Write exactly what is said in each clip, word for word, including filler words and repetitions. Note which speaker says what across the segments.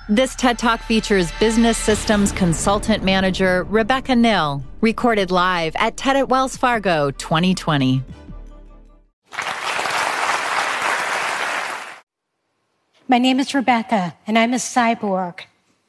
Speaker 1: This TED Talk features business systems consultant manager Rebecca Nill, recorded live at TED at Wells Fargo twenty twenty.
Speaker 2: My name is Rebecca, and I'm a cyborg.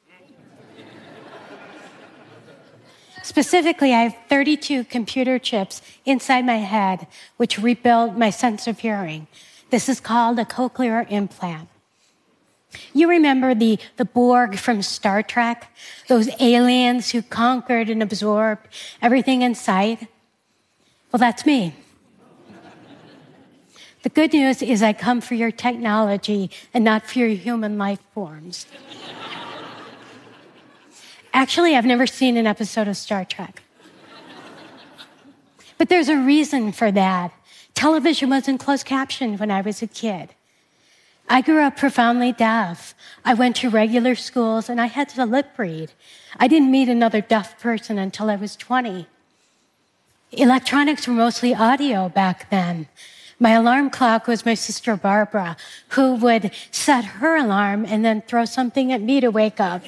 Speaker 2: Specifically, I have thirty-two computer chips inside my head, which rebuild my sense of hearing. This is called a cochlear implant. You remember the, the Borg from Star Trek? Those aliens who conquered and absorbed everything in sight? Well, that's me. The good news is I come for your technology and not for your human life forms. Actually, I've never seen an episode of Star Trek. But there's a reason for that. Television wasn't closed captioned when I was a kid. I grew up profoundly deaf. I went to regular schools and I had to lip read. I didn't meet another deaf person until I was twenty. Electronics were mostly audio back then. My alarm clock was my sister Barbara, who would set her alarm and then throw something at me to wake up.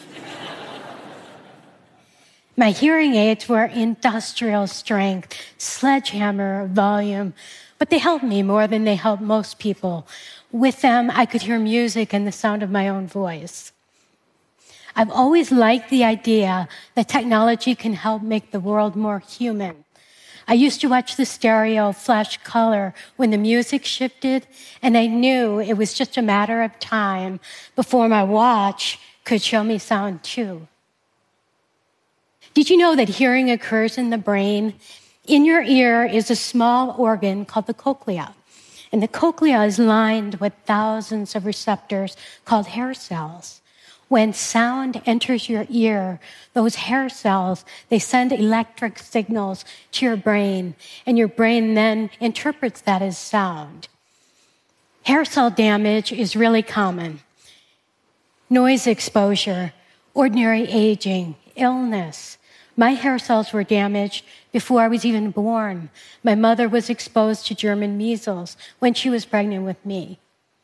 Speaker 2: My hearing aids were industrial strength, sledgehammer volume, but they helped me more than they helped most people. With them, I could hear music and the sound of my own voice. I've always liked the idea that technology can help make the world more human. I used to watch the stereo flash color when the music shifted, and I knew it was just a matter of time before my watch could show me sound too. Did you know that hearing occurs in the brain? In your ear is a small organ called the cochlea. And the cochlea is lined with thousands of receptors called hair cells. When sound enters your ear, those hair cells, they send electric signals to your brain, and your brain then interprets that as sound. Hair cell damage is really common. Noise exposure, ordinary aging, illness. My hair cells were damaged before I was even born. My mother was exposed to German measles when she was pregnant with me.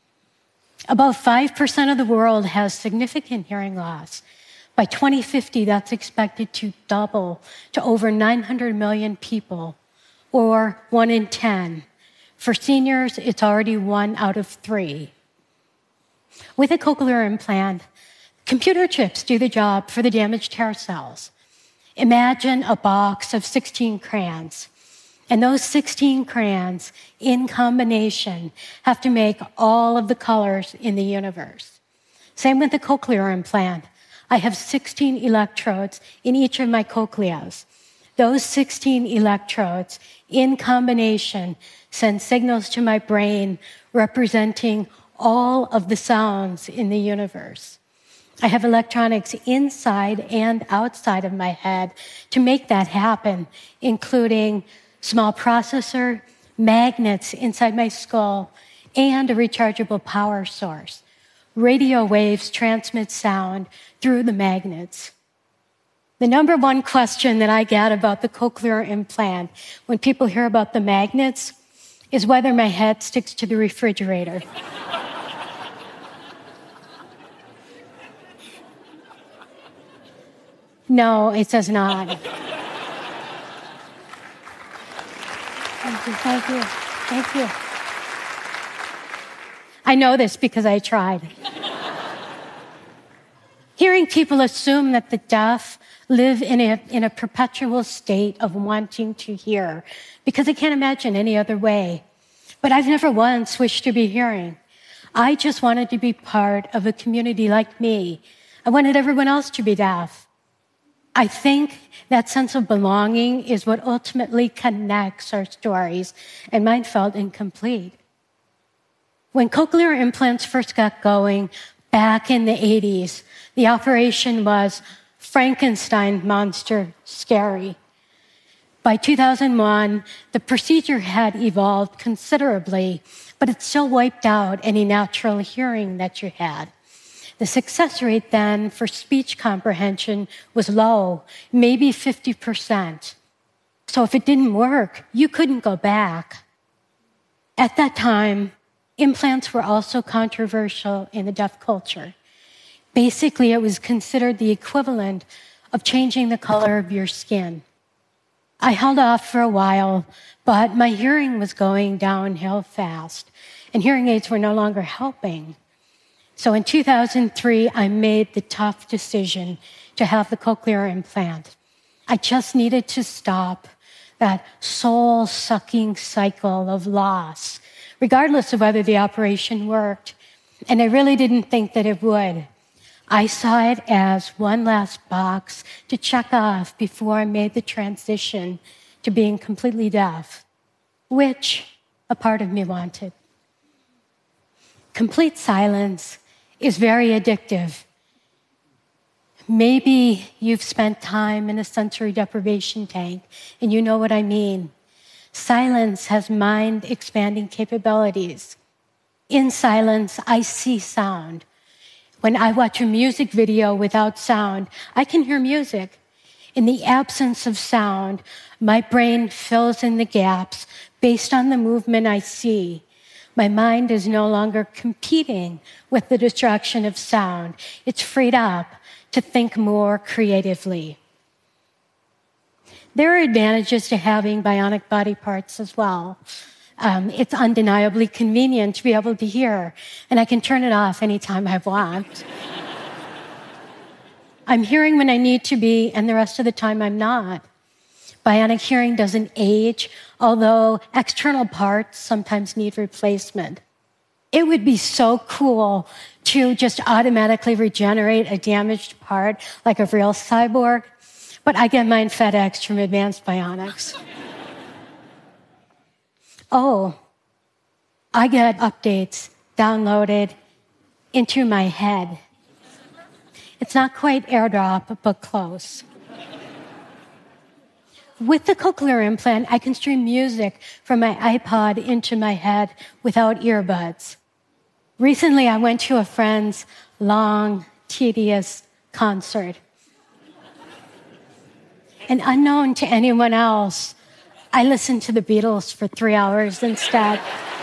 Speaker 2: About five percent of the world has significant hearing loss. By twenty fifty, that's expected to double to over nine hundred million people, or one in ten. For seniors, it's already one out of three. With a cochlear implant, computer chips do the job for the damaged hair cells. Imagine a box of sixteen crayons, and those sixteen crayons, in combination, have to make all of the colors in the universe. Same with the cochlear implant. I have sixteen electrodes in each of my cochleas. Those sixteen electrodes, in combination, send signals to my brain representing all of the sounds in the universe. I have electronics inside and outside of my head to make that happen, including small processor, magnets inside my skull, and a rechargeable power source. Radio waves transmit sound through the magnets. The number one question that I get about the cochlear implant when people hear about the magnets is whether my head sticks to the refrigerator. No, it does not. Thank you, thank you, thank you. I know this because I tried. Hearing people assume that the deaf live in a, in a perpetual state of wanting to hear because they can't imagine any other way. But I've never once wished to be hearing. I just wanted to be part of a community like me. I wanted everyone else to be deaf. I think that sense of belonging is what ultimately connects our stories, and mine felt incomplete. When cochlear implants first got going back in the eighties, the operation was Frankenstein monster scary. By two thousand one, the procedure had evolved considerably, but it still wiped out any natural hearing that you had. The success rate then for speech comprehension was low, maybe fifty percent. So if it didn't work, you couldn't go back. At that time, implants were also controversial in the deaf culture. Basically, it was considered the equivalent of changing the color of your skin. I held off for a while, but my hearing was going downhill fast, and hearing aids were no longer helping. So in two thousand three, I made the tough decision to have the cochlear implant. I just needed to stop that soul-sucking cycle of loss, regardless of whether the operation worked. And I really didn't think that it would. I saw it as one last box to check off before I made the transition to being completely deaf, which a part of me wanted. Complete silence is very addictive. Maybe you've spent time in a sensory deprivation tank, and you know what I mean. Silence has mind-expanding capabilities. In silence, I see sound. When I watch a music video without sound, I can hear music. In the absence of sound, my brain fills in the gaps based on the movement I see. My mind is no longer competing with the distraction of sound. It's freed up to think more creatively. There are advantages to having bionic body parts as well. Um, it's undeniably convenient to be able to hear, and I can turn it off anytime I want. I'm hearing when I need to be, and the rest of the time I'm not. Bionic hearing doesn't age, although external parts sometimes need replacement. It would be so cool to just automatically regenerate a damaged part like a real cyborg, but I get mine FedEx from Advanced Bionics. Oh, I get updates downloaded into my head. It's not quite AirDrop, but close. With the cochlear implant, I can stream music from my iPod into my head without earbuds. Recently, I went to a friend's long, tedious concert. And unknown to anyone else, I listened to the Beatles for three hours instead.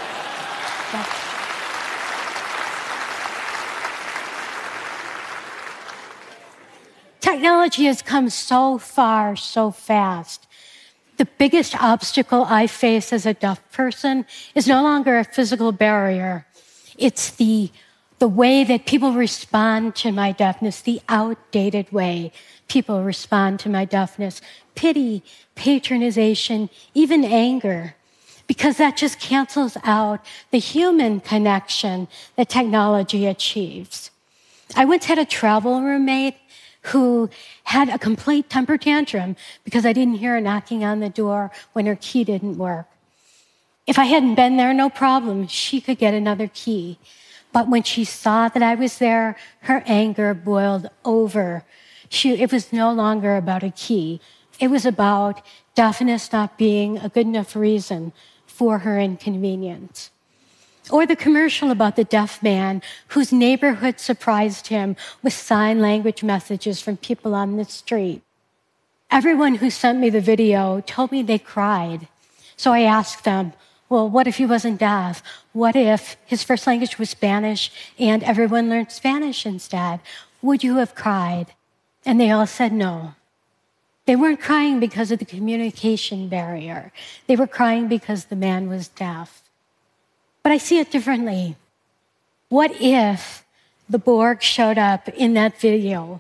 Speaker 2: Technology has come so far, so fast. The biggest obstacle I face as a deaf person is no longer a physical barrier. It's the, the way that people respond to my deafness, the outdated way people respond to my deafness. Pity, patronization, even anger. Because that just cancels out the human connection that technology achieves. I once had a travel roommate who had a complete temper tantrum because I didn't hear her knocking on the door when her key didn't work. If I hadn't been there, no problem. She could get another key. But when she saw that I was there, her anger boiled over. She, it was no longer about a key. It was about deafness not being a good enough reason for her inconvenience. Or the commercial about the deaf man whose neighborhood surprised him with sign language messages from people on the street. Everyone who sent me the video told me they cried. So I asked them, well, what if he wasn't deaf? What if his first language was Spanish and everyone learned Spanish instead? Would you have cried? And they all said no. They weren't crying because of the communication barrier. They were crying because the man was deaf. But I see it differently. What if the Borg showed up in that video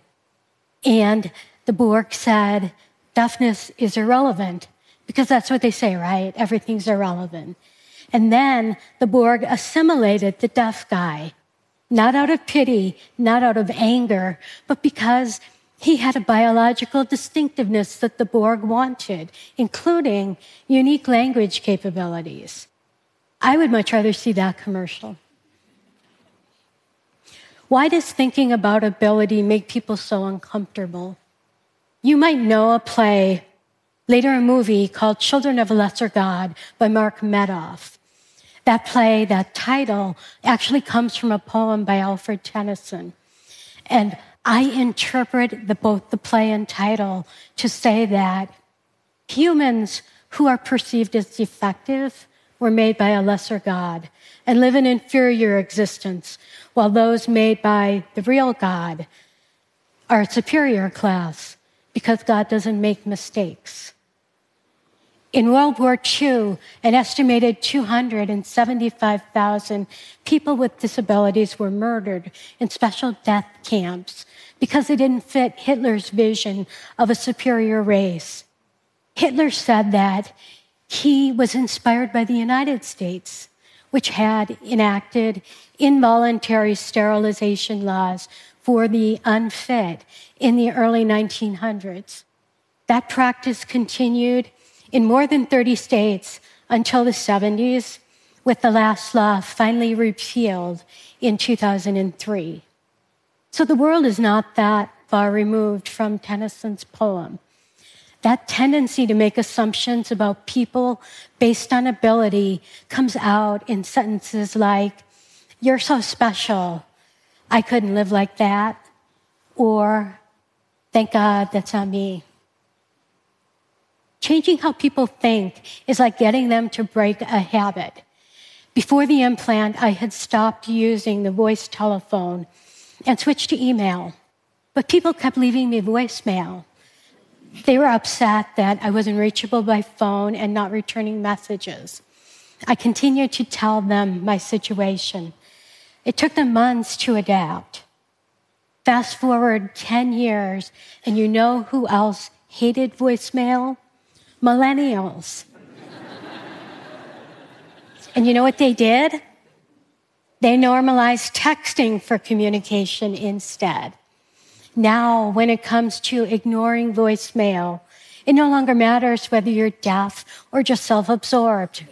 Speaker 2: and the Borg said, deafness is irrelevant? Because that's what they say, right? Everything's irrelevant. And then the Borg assimilated the deaf guy, not out of pity, not out of anger, but because he had a biological distinctiveness that the Borg wanted, including unique language capabilities. I would much rather see that commercial. Why does thinking about ability make people so uncomfortable? You might know a play, later a movie called Children of a Lesser God by Mark Medoff. That play, that title, actually comes from a poem by Alfred Tennyson. And I interpret the, both the play and title to say that humans who are perceived as defective were made by a lesser God and live an inferior existence, while those made by the real God are a superior class because God doesn't make mistakes. In World War Two, an estimated two hundred seventy-five thousand people with disabilities were murdered in special death camps because they didn't fit Hitler's vision of a superior race. Hitler said that he was inspired by the United States, which had enacted involuntary sterilization laws for the unfit in the early nineteen hundreds. That practice continued in more than thirty states until the seventies, with the last law finally repealed in two thousand three. So the world is not that far removed from Tennyson's poem. That tendency to make assumptions about people based on ability comes out in sentences like, "You're so special, I couldn't live like that," or, "Thank God that's not me." Changing how people think is like getting them to break a habit. Before the implant, I had stopped using the voice telephone and switched to email, but people kept leaving me voicemail. They were upset that I wasn't reachable by phone and not returning messages. I continued to tell them my situation. It took them months to adapt. Fast forward ten years, and you know who else hated voicemail? Millennials. And you know what they did? They normalized texting for communication instead. Now, when it comes to ignoring voicemail, it no longer matters whether you're deaf or just self-absorbed.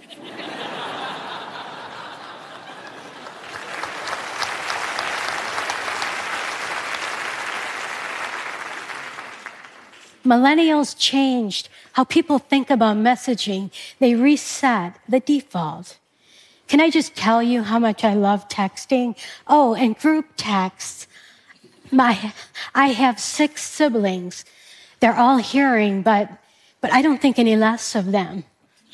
Speaker 2: Millennials changed how people think about messaging. They reset the default. Can I just tell you how much I love texting? Oh, and group texts. My, I have six siblings. They're all hearing, but, but I don't think any less of them.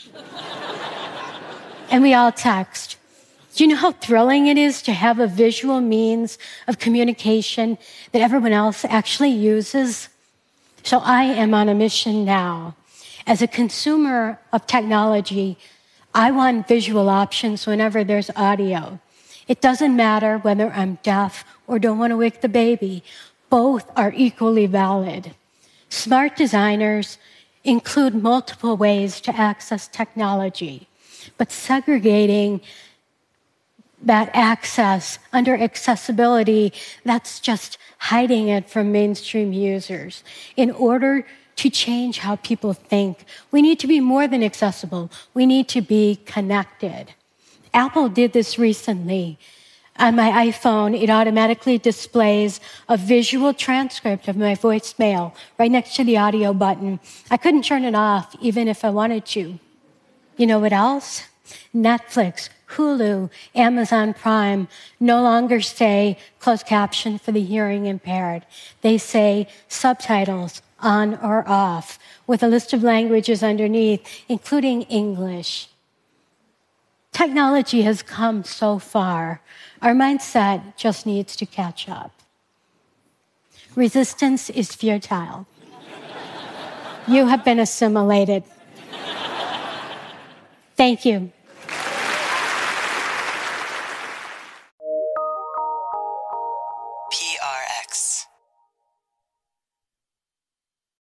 Speaker 2: And we all text. Do you know how thrilling it is to have a visual means of communication that everyone else actually uses? So I am on a mission now. As a consumer of technology, I want visual options whenever there's audio. It doesn't matter whether I'm deaf or don't want to wake the baby. Both are equally valid. Smart designers include multiple ways to access technology, but segregating that access under accessibility, that's just hiding it from mainstream users. In order to change how people think, we need to be more than accessible. We need to be connected. Apple did this recently. On my iPhone, it automatically displays a visual transcript of my voicemail right next to the audio button. I couldn't turn it off even if I wanted to. You know what else? Netflix, Hulu, Amazon Prime no longer say closed caption for the hearing impaired. They say subtitles on or off with a list of languages underneath, including English. Technology has come so far. Our mindset just needs to catch up. Resistance is futile. You have been assimilated. Thank you.